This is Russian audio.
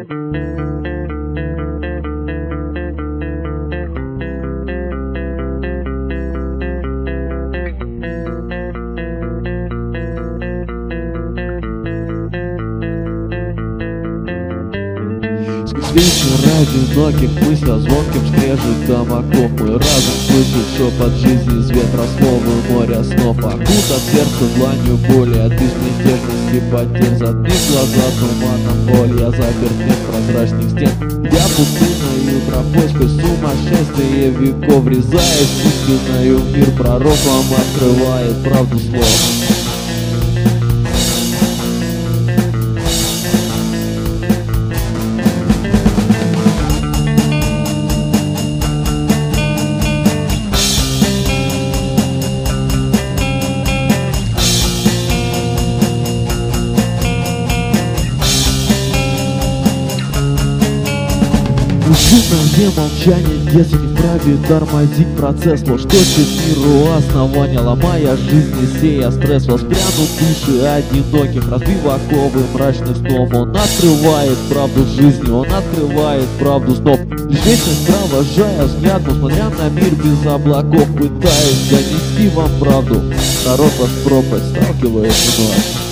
Вечер одиноких мыслей, звонким скрежетом оков. Мой разум слышит шепот жизни из ветра слов и моря снов. Окутав сердце дланью боли от безмятежности потерь. Затмив глаза туманом боли, я заперт в прозрачных стен. Я пустыною тропой сквозь сумасшествие веков, врезаясь в истинную мир, пророк вам открывает правду слов. Мужчина, где молчание, если не вправе тормозить процесс. Ложь точит миру основания, ломая жизнь и сея стресс. Воспрянут души одиноких, разбив оковы мрачных снов. Он открывает правду жизни, он открывает правду снов. Лишь вечность провожая взглядом, смотря на мир без облаков, пытаясь донести вам правду. Народ вас в пропасть сталкивает вновь.